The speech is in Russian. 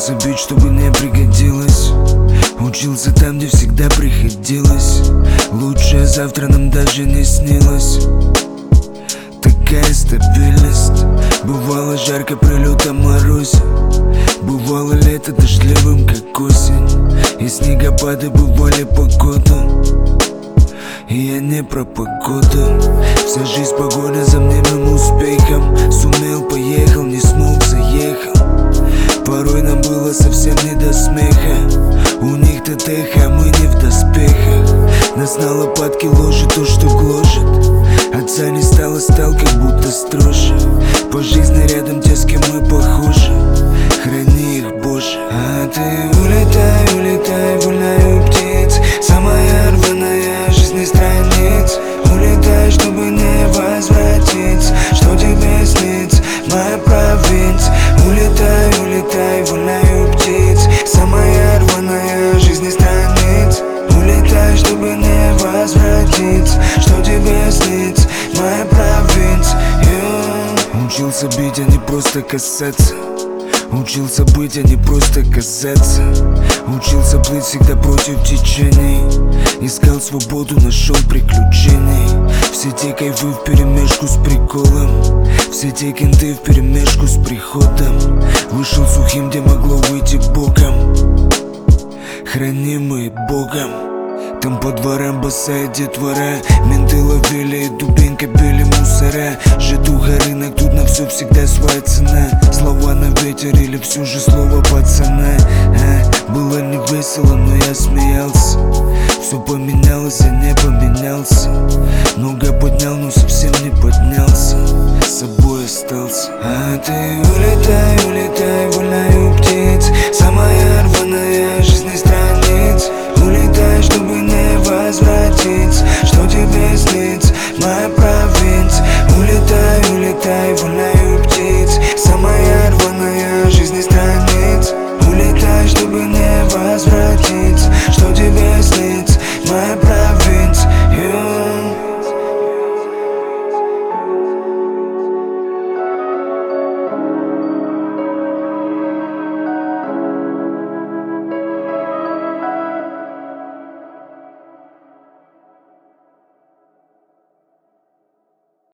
Учился бить, чтобы не пригодилось. Учился там, где всегда приходилось. Лучшее завтра нам даже не снилось. Такая стабильность. Бывало жарко при лютом морозе. Бывало лето дождливым, как осень. И снегопады бывали по году. И я не про погоду. Вся жизнь погоня за мнимым успехом. Сумел, поехал, не смог, заехал. Порой нам было совсем не до смеха. У них ТТХ, а мы не в доспехах. Нас на лопатки ложит то, что гложет. Отца не стало, стал как будто строже. По жизни рядом те, с кем мы похожи. Храни их, Боже. А ты улетай, улетай, вольною птиц. Самая рваная жизни страниц. Улетай, чтобы не возвратиться. Что тебе снится, моя провинция. Улетай, улетай, вольною птиц. Самая рваная жизни страниц. Улетай, чтобы не возвратиться. Что тебе снится, моя провинция. Учился бить, а не просто касаться. Учился быть, а не просто казаться. Учился плыть всегда против течений. Искал свободу, нашел приключений. Все те кайфы вперемешку с приколом. Все те кенты вперемешку с приходом. Вышел сухим, где могло выйти боком. Хранимый Богом. Там по дворам босая детвора. Менты ловили и дубинка били мусора. Житуха рынок, тут на все всегда своя цена. Слова на ветер или все же слово пацана. Было не весело, но я смеялся. Все поменялось, я не поменялся. Много поднял, но совсем не поднялся. С собой остался. А ты улетай, улетай, вольная